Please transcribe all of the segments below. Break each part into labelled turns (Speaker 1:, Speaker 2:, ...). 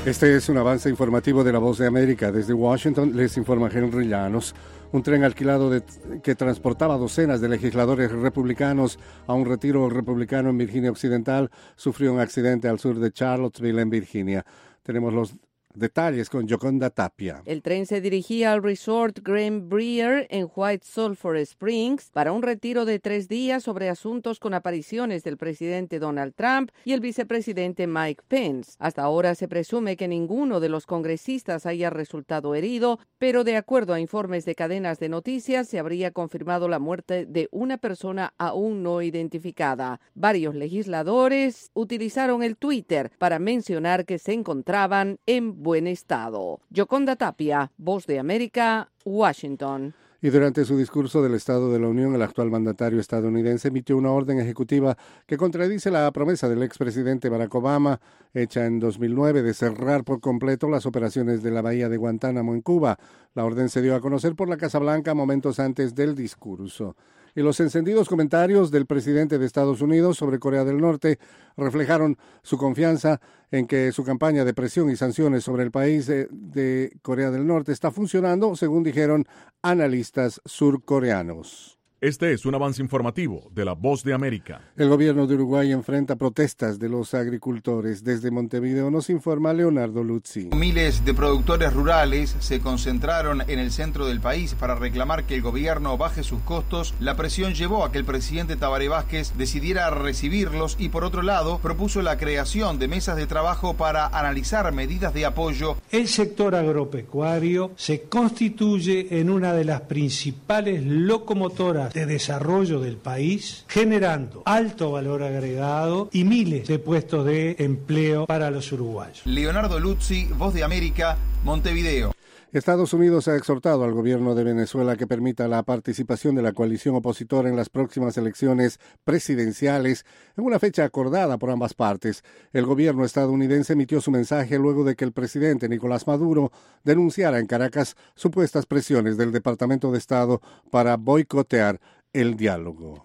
Speaker 1: Este es un avance informativo de La Voz de América. Desde Washington les informa Henry Llanos. Un tren alquilado que transportaba docenas de legisladores republicanos a un retiro republicano en Virginia Occidental sufrió un accidente al sur de Charlottesville, en Virginia. Tenemos los detalles con Yoconda Tapia.
Speaker 2: El tren se dirigía al Resort Grand Brier en White Sulphur Springs para un retiro de 3 días sobre asuntos con apariciones del presidente Donald Trump y el vicepresidente Mike Pence. Hasta ahora se presume que ninguno de los congresistas haya resultado herido, pero de acuerdo a informes de cadenas de noticias, se habría confirmado la muerte de una persona aún no identificada. Varios legisladores utilizaron el Twitter para mencionar que se encontraban en buen estado. Yoconda Tapia, Voz de América, Washington.
Speaker 1: Y durante su discurso del Estado de la Unión, el actual mandatario estadounidense emitió una orden ejecutiva que contradice la promesa del expresidente Barack Obama, hecha en 2009, de cerrar por completo las operaciones de la bahía de Guantánamo en Cuba. La orden se dio a conocer por la Casa Blanca momentos antes del discurso. Y los encendidos comentarios del presidente de Estados Unidos sobre Corea del Norte reflejaron su confianza en que su campaña de presión y sanciones sobre el país de Corea del Norte está funcionando, según dijeron analistas surcoreanos.
Speaker 3: Este es un avance informativo de La Voz de América.
Speaker 1: El gobierno de Uruguay enfrenta protestas de los agricultores. Desde Montevideo nos informa Leonardo Luzzi.
Speaker 4: Miles de productores rurales se concentraron en el centro del país para reclamar que el gobierno baje sus costos. La presión llevó a que el presidente Tabaré Vázquez decidiera recibirlos y, por otro lado, propuso la creación de mesas de trabajo para analizar medidas de apoyo.
Speaker 5: El sector agropecuario se constituye en una de las principales locomotoras de desarrollo del país, generando alto valor agregado y miles de puestos de empleo para los uruguayos.
Speaker 4: Leonardo Luzzi, Voz de América, Montevideo.
Speaker 1: Estados Unidos ha exhortado al gobierno de Venezuela que permita la participación de la coalición opositora en las próximas elecciones presidenciales en una fecha acordada por ambas partes. El gobierno estadounidense emitió su mensaje luego de que el presidente Nicolás Maduro denunciara en Caracas supuestas presiones del Departamento de Estado para boicotear el diálogo.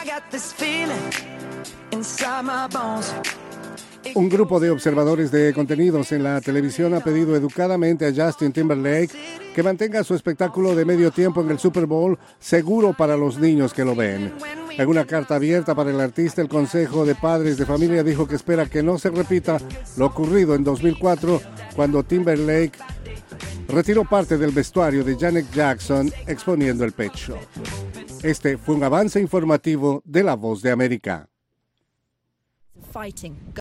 Speaker 1: Un grupo de observadores de contenidos en la televisión ha pedido educadamente a Justin Timberlake que mantenga su espectáculo de medio tiempo en el Super Bowl seguro para los niños que lo ven. En una carta abierta para el artista, el Consejo de Padres de Familia dijo que espera que no se repita lo ocurrido en 2004 cuando Timberlake retiró parte del vestuario de Janet Jackson exponiendo el pecho. Este fue un avance informativo de La Voz de América.